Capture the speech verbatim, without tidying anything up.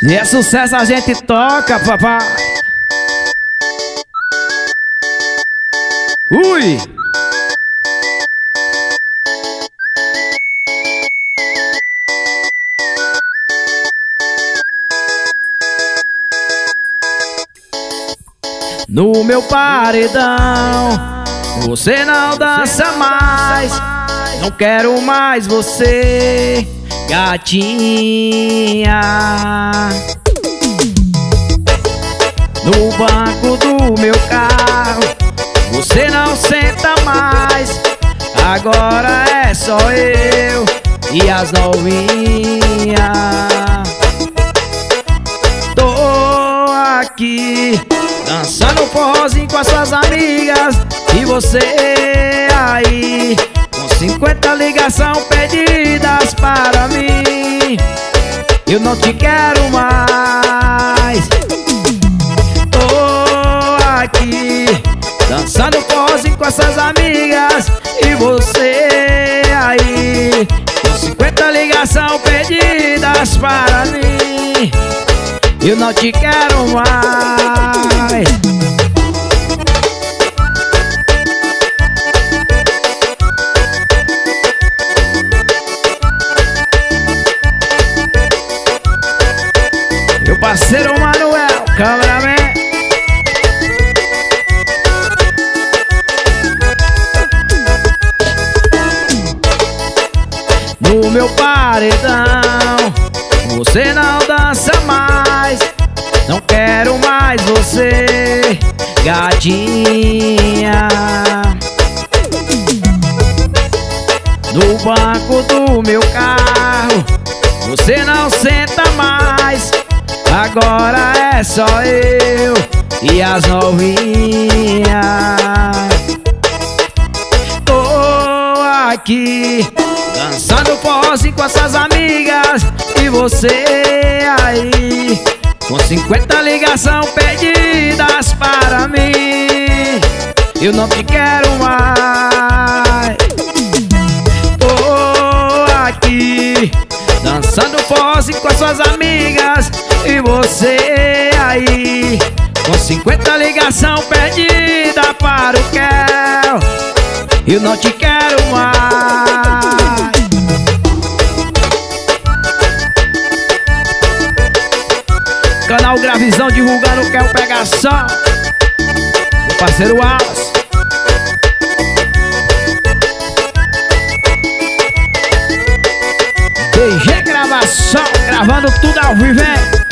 Se é sucesso a gente toca, papai. Ui! No meu paredão, você não dança mais. Não quero mais você, gatinha. No banco do meu carro, você não senta mais. Agora é só eu e as novinhas. Tô aqui dançando forrozinho com as suas amigas, e você aí com cinquenta ligações perdidas para mim. Eu não te quero mais. Tô aqui dançando forrozinho com essas amigas, e você aí com cinquenta ligações perdidas para mim. Eu não te quero mais. Meu parceiro Manuel, cameraman. No meu paredão, você não dança mais. Não quero mais você, gatinha. No banco do meu carro, você não senta mais. Agora é só eu e as novinhas. Tô aqui dançando forrozinho com essas amigas, e você aí com cinquenta ligações perdidas para mim. Eu não te quero mais. Tô aqui dançando forrozinho com as suas amigas, e você aí com cinquenta ligações perdidas para o Kel. Eu não te quero mais. Canal Gravizão divulgando o Kel Pegação. Meu parceiro Alce. D G Gravação, gravando tudo ao vivo, hein?